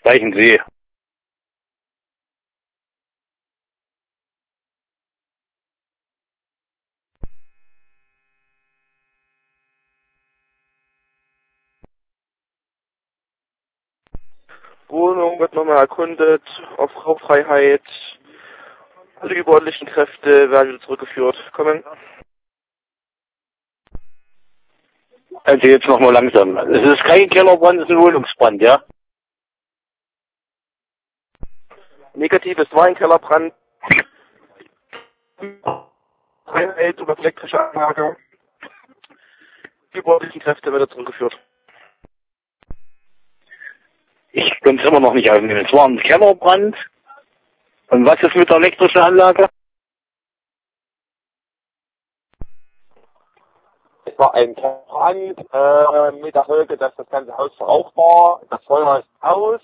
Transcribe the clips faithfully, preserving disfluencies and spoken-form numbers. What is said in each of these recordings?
Sprechen Sie. Wohnung wird nochmal erkundet, auf Raubfreiheit. Alle überordentlichen Kräfte werden wieder zurückgeführt. Kommen. Also jetzt nochmal langsam. Es ist kein Kellerbrand, es ist ein Wohnungsbrand, ja? Negativ, es war ein Kellerbrand. Freiheit über elektrische Anlage. Die überordentlichen Kräfte werden zurückgeführt. Ich kann es immer noch nicht aufnehmen. Es war ein Kellerbrand. Und was ist mit der elektrischen Anlage? Es war ein Brand äh, mit der Folge, dass das ganze Haus verraucht war. Das Feuer ist aus.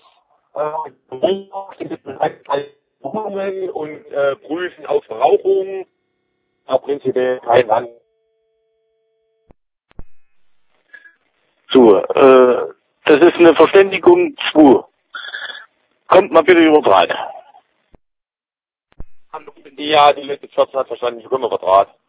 Äh, Wohnungen und äh, prüfen auf Verrauchung. Aber prinzipiell kein Brand. So, äh, das ist eine Verständigung zwei. Kommt mal bitte über Draht. Ja, die letzte vierzehn hat verstanden, ich komme über Draht.